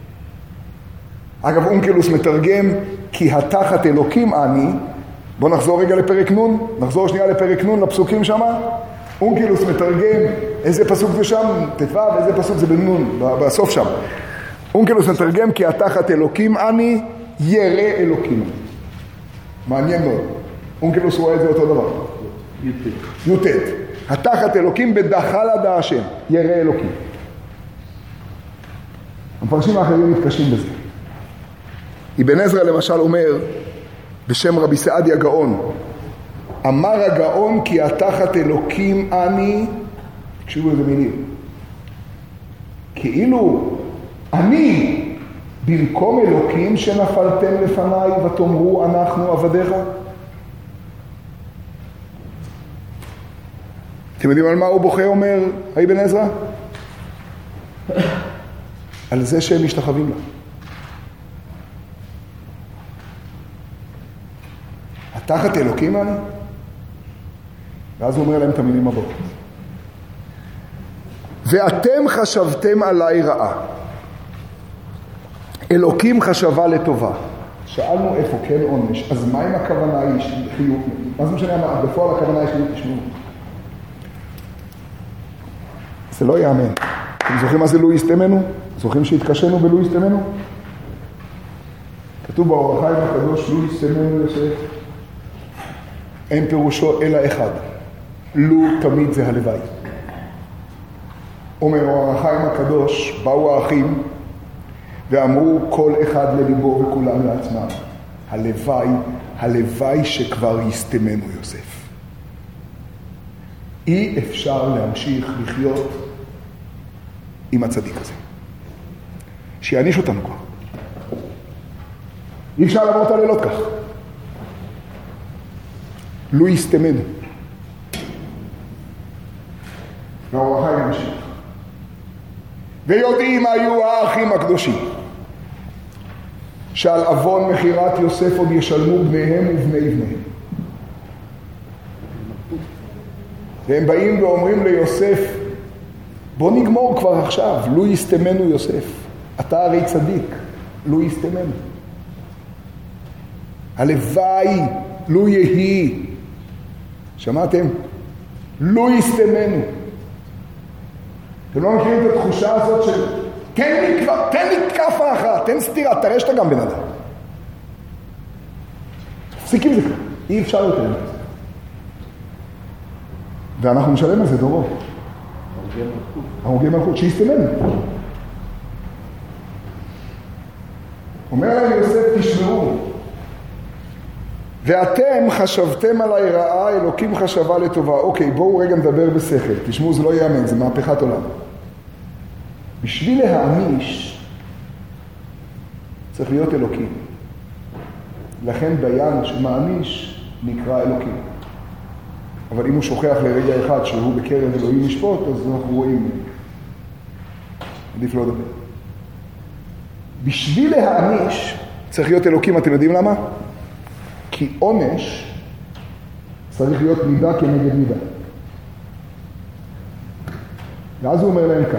אגב, אונקלוס מתרגם, כי התחת אלוקים אני. בואו נחזור רגע לפרק נון. נחזור שנייה לפרק נון, לפסוקים שם. אונקלוס מתרגם, איזה פסוק זה שם? תתבע, ואיזה פסוק זה בנון, בסוף שם. אונקלוס מתרגם, כי התחת אלוקים אני, ירא אלוקים. מעניין מאוד. אונקלוס רואה את זה אותו דבר. יוטט. התחת אלוקים בדחל עד השם, ירא אלוקים. המפרשים האחרים מתקשים בזה. אבן עזרא למשל אומר, בשם רבי סעדיה גאון, אמר הגאון כי התחת אלוקים אני, תקשיבו איזה מילים, כאילו אני במקום אלוקים שנפלתם לפניי ותאמרו אנחנו עבדיך. אתם יודעים על מה הוא בוכה אומר אבן עזרא? על זה שהם משתחווים לה. התחת אלוקים אני? ואז הוא אומר להם את המילים הבאות. ואתם חשבתם עליי רעה. אלוקים חשבה לטובה. שאלנו איפה כן עונש. אז מה אם הכוונה היא חיוב? מה זה משנה מה? בפועל הכוונה היא חיוב תשמעו. זה לא יאמן. אתם זוכרים מה זה לו יסתמנו? זוכרים שהתקשנו בלו יסתמנו? כתוב באור החיים הקדוש לו יסתמנו יוסף. אין פירושו אלא אחד. לו תמיד זה הלוואי. אומר אור החיים הקדוש, באו האחים ואמרו כל אחד לליבו וכולם לעצמם. הלוואי, הלוואי שכבר יסתמנו יוסף. אי אפשר להמשיך לחיות עם הצדיק הזה. שיעניש אותנו כבר. אי אפשר לעבור את הלילות כך. לו יסתמנו. והאור החיים המשיך. ויודעים היו האחים הקדושים שעל אבון מחירת יוסף עוד ישלמו בניהם ובני בניהם. והם באים ואומרים ליוסף, בוא נגמור כבר עכשיו, לו יסתמנו יוסף. אתה הרי צדיק, לו יסתמנו. הלוואי, לו יהי. שמעתם? לו יסתמנו. אתם לא מכירים את התחושה הזאת של תן לי כפה אחת, תן סתירה, תראה שאתה גם בן אדם. תפסיק עם זה כבר, אי אפשר יותר עם זה. ואנחנו נשלם על זה דורות. הרוגי מלכות, שיסתמנו. אומר להם יוסף, תשמעו, ואתם חשבתם עליי רעה, אלוקים חשבה לטובה. אוקיי, בואו רגע נדבר בשכל. תשמעו, זה לא יאמן, זה מהפכת עולם. בשביל להעניש, צריך להיות אלוקים. לכן דיין שמעניש נקרא אלוקים. אבל אם הוא שוכח לרגע אחד שהוא בקרב אלוהים משפוט, אז אנחנו רואים. עדיף לא לדבר. בשביל להעניש, צריך להיות אלוקים. אתם יודעים למה? כי עונש צריך להיות מידה כנגד מידה. ואז הוא אומר להם כך.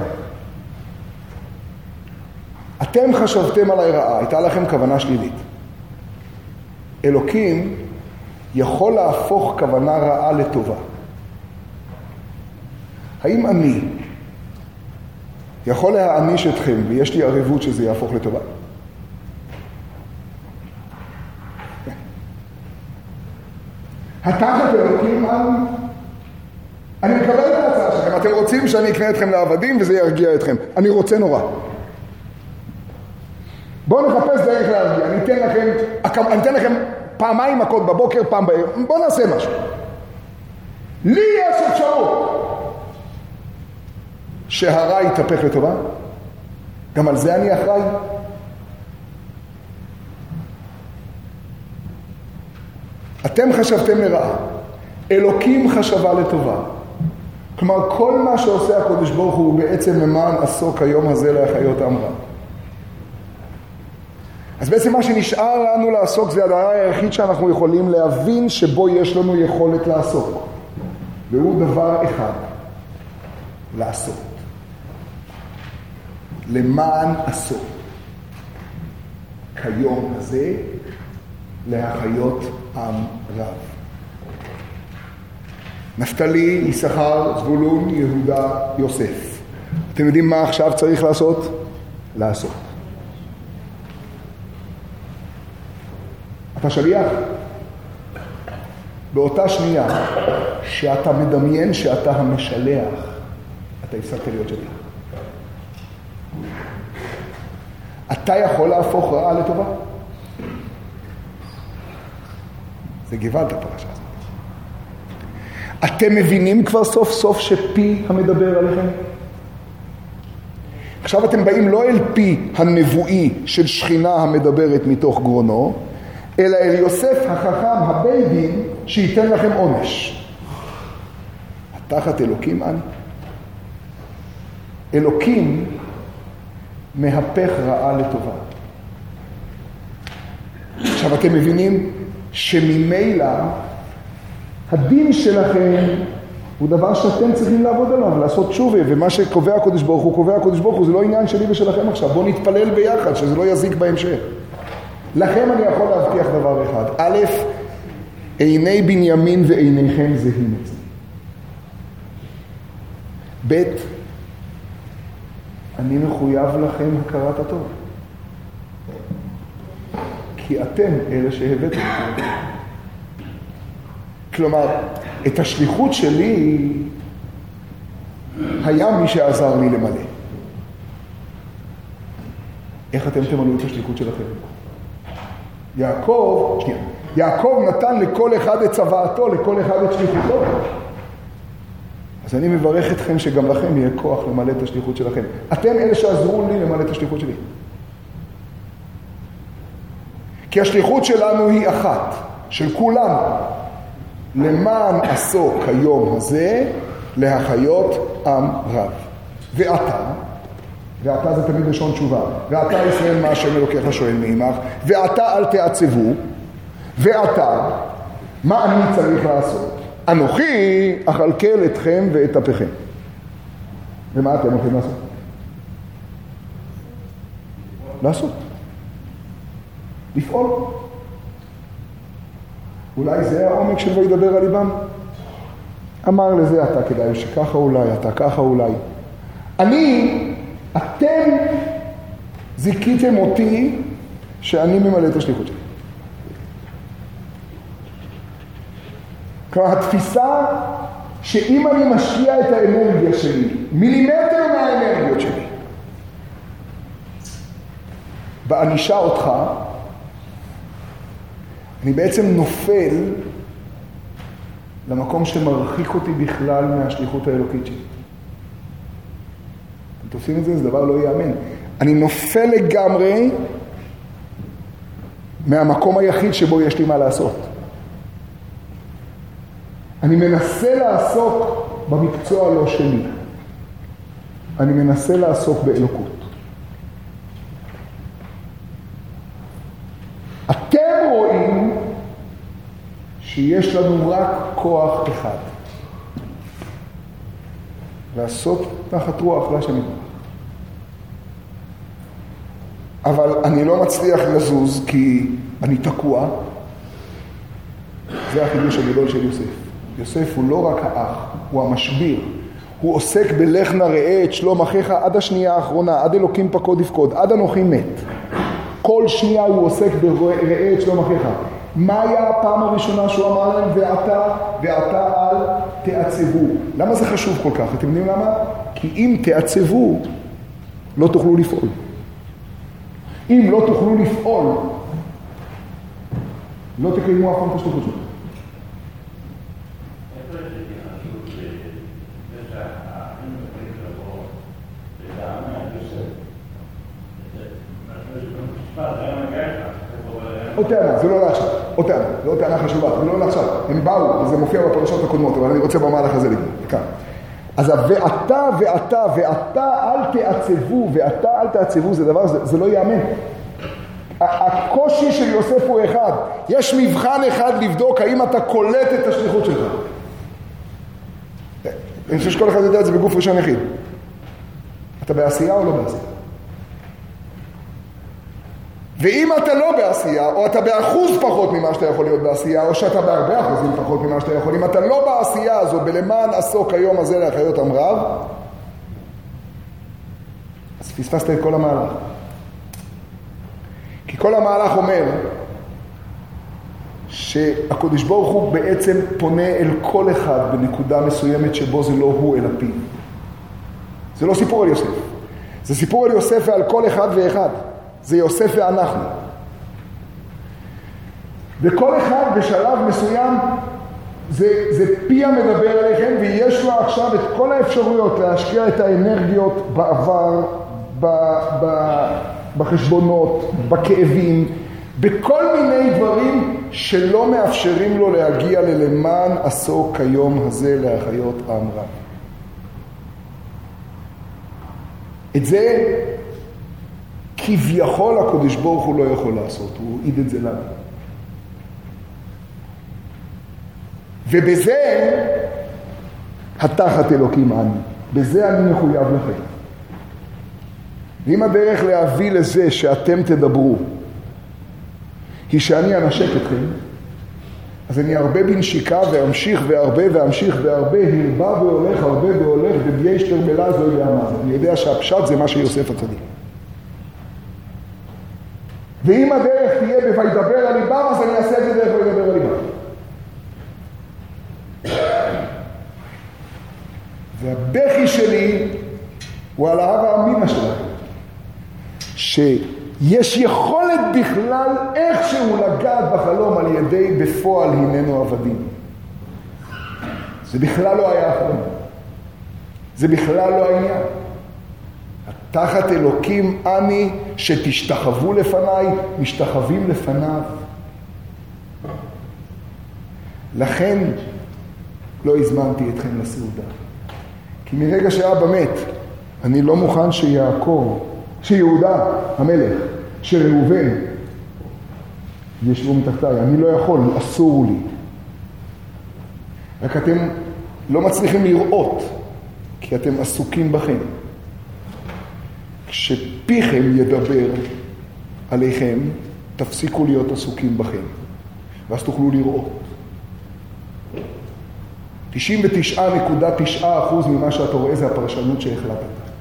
אתם חשבתם עליי רעה, הייתה לכם כוונה שלילית. אלוקים יכול להפוך כוונה רעה לטובה. האם אני יכול להעניש אתכם ויש לי ערבות שזה יהפוך לטובה? התחת אלוקים אני מקבל את ההצעה שלכם. אתם רוצים שאני אקנה אתכם לעבדים וזה ירגיע אתכם. אני רוצה נורא. בואו נחפש דרך להרגיע. אני אתן לכם פעמיים מכות בבוקר, פעם בערב. בואו נעשה משהו. לי יש אפשרות שהרע יתהפך לטובה. גם על זה אני אחראי. אתם חשבתם לרעה. אלוקים חשבה לטובה. כלומר, כל מה שעושה הקדוש ברוך הוא בעצם למען עסוק היום הזה להחיות עם רע. אז בעצם מה שנשאר לנו לעסוק זה הדבר היחיד שאנחנו יכולים להבין שבו יש לנו יכולת לעסוק. והוא דבר אחד, לעשות. למען עסוק. כיום הזה להחיות עם רב. נפתלי, יששכר, זבולון, יהודה, יוסף. אתם יודעים מה עכשיו צריך לעשות? לעשות. אתה שליח. באותה שנייה שאתה מדמיין שאתה המשלח, אתה הפסקת להיות שליח. אתה יכול להפוך רעה לטובה. זה גוואלד הפרשה הזאת. אתם מבינים כבר סוף סוף שפי המדבר עליכם? עכשיו אתם באים לא אל פי הנבואי של שכינה המדברת מתוך גרונו, אלא אל יוסף החכם הבית דין שייתן לכם עונש. התחת אלוקים אני. אלוקים מהפך רעה לטובה. עכשיו אתם מבינים שממילא הדין שלכם הוא דבר שאתם צריכים לעבוד עליו, לעשות תשובה, ומה שקובע הקדוש ברוך הוא, קובע הקדוש ברוך הוא, זה לא עניין שלי ושלכם עכשיו. בואו נתפלל ביחד, שזה לא יזיק בהמשך. לכם אני יכול להבטיח דבר אחד. א', עיני בנימין ועיניכם זהים אצלי. ב', אני מחויב לכם הכרת הטוב. כי אתם אלה שהבאתם אותי. כלומר, את השליחות שלי היה מי שעזר לי למלא. איך אתם תמלאו את השליחות שלכם? יעקב נתן לכל אחד את צוואתו, לכל אחד את שליחותו. אז אני מברך אתכם שגם לכם יהיה כוח למלא את השליחות שלכם. אתם אלה שעזרו לי למלא את השליחות שלי. כי השליחות שלנו היא אחת, של כולנו. למען עסוק היום הזה להחיות עם רב. ואתה זה תמיד לשון תשובה. ואתה ישראל מה השם אלוקיך שואל מעמך. ואתה אל תעצבו. ואתה, מה אני צריך לעשות? אנוכי אכלכל אתכם ואת אפיכם. ומה אתם הולכים לעשות? לעשות. לפעול. אולי זה העומק של וידבר על ליבם? אמר לזה אתה כדאי שככה אולי, אתה ככה אולי. אתם זיכיתם אותי שאני ממלא את השליחות שלי. כלומר, התפיסה שאם אני משקיע את האנרגיה שלי, מילימטר מהאנרגיות שלי, באנישה אותך, אני בעצם נופל למקום שמרחיק אותי בכלל מהשליחות האלוקית שלי. אתם תופסים את זה? זה דבר לא יאמן. אני נופל לגמרי מהמקום היחיד שבו יש לי מה לעשות. אני מנסה לעסוק במקצוע לא שלי. אני מנסה לעסוק באלוקות. אתם רואים שיש לנו רק כוח אחד. לעשות תחת רוח להשם יתברך. אבל אני לא מצליח לזוז כי אני תקוע. זה החידוש הגדול של יוסף. יוסף הוא לא רק האח, הוא המשביר. הוא עוסק בלך נא ראה את שלום אחיך עד השנייה האחרונה, עד אלוקים פקוד יפקוד, עד אנוכי מת. כל שנייה הוא עוסק בראה את שלום אחיך. מה היה הפעם הראשונה שהוא אמר להם? ואתה אל תעצבו. למה זה חשוב כל כך? אתם יודעים למה? כי אם תעצבו, לא תוכלו לפעול. אם לא תוכלו לפעול, לא תקיימו אף פעם את השליחות שלכם. עוד טענה, זה לא לעכשיו, עוד טענה, זו עוד טענה חשובה, זה לא לעכשיו, הם באו, וזה מופיע בפרשות הקודמות, אבל אני רוצה במהלך הזה לגמרי, כאן. אז ואתה אל תעצבו, ואתה אל תעצבו, זה דבר, זה לא יאמן. הקושי של יוסף הוא אחד, יש מבחן אחד לבדוק האם אתה קולט את השליחות שלך. אני חושב שכל אחד יודע את זה בגוף ראשון יחיד. אתה בעשייה או לא בעשייה? ואם אתה לא בעשייה, או אתה באחוז פחות ממה שאתה יכול להיות בעשייה, או שאתה בהרבה אחוזים פחות ממה שאתה יכול, אם אתה לא בעשייה הזו, בלמען עסוק היום הזה להחיות עם רב, אז פספסת את כל המהלך. כי כל המהלך אומר שהקדוש ברוך הוא בעצם פונה אל כל אחד בנקודה מסוימת שבו זה לא הוא אלא פיו. זה לא סיפור על יוסף. זה סיפור על יוסף ועל כל אחד ואחד. זה יוסף ואנחנו. וכל אחד בשלב מסוים זה פיה מדבר עליכם, ויש לו עכשיו את כל האפשרויות להשקיע את האנרגיות בעבר, בחשבונות, בכאבים, בכל מיני דברים שלא מאפשרים לו להגיע ללמען עסוק היום הזה להחיות עם רב. את זה כביכול הקדוש ברוך הוא לא יכול לעשות, הוא העיד את זה לנו. ובזה התחת אלוקים אני, בזה אני מחויב לכם. ואם הדרך להביא לזה שאתם תדברו היא שאני אנשק אתכם, אז אני הרבה בנשיקה ואמשיך והרבה ואמשיך והרבה, הרבה והולך, הרבה והולך, ובייש תרבלה זו יודע מה זה. אני יודע שהפשט זה מה שיוסף הצדיק. ואם הדרך תהיה בוידבר על ליבם, אז אני אעשה את זה דרך וידבר על ליבם. והבכי שלי הוא על האב האמינה שלכם. שיש יכולת בכלל איכשהו לגעת בחלום על ידי בפועל הננו עבדים. זה בכלל לא היה החלום. זה בכלל לא העניין. תחת אלוקים אני שתשתחוו לפניי, משתחווים לפניו. לכן לא הזמנתי אתכם לסעודה. כי מרגע שאבא מת, אני לא מוכן שיהודה המלך, שראובן ישבו מתחתיי. אני לא יכול, אסור לי. רק אתם לא מצליחים לראות, כי אתם עסוקים בכם. כשפיכם ידבר עליכם, תפסיקו להיות עסוקים בכם, ואז תוכלו לראות. 99.9% ממה שאתה רואה זה הפרשנות שהחלטת.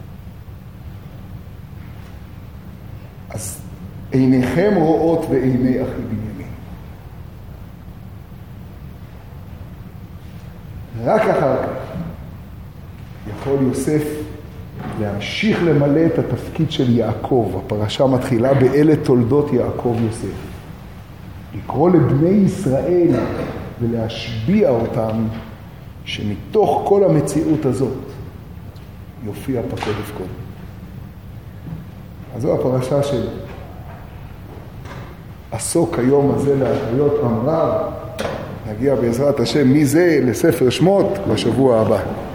אז עיניכם רואות ועיני אחי בנימין. רק אחר כך יכול יוסף להמשיך למלא את התפקיד של יעקב. הפרשה מתחילה באלה תולדות יעקב יוסף. לקרוא לבני ישראל ולהשביע אותם שמתוך כל המציאות הזאת יופיע פקוד יפקוד. אז זו הפרשה של עסוק היום הזה להחיות עם רב. נגיע בעזרת השם מזה לספר שמות בשבוע הבא.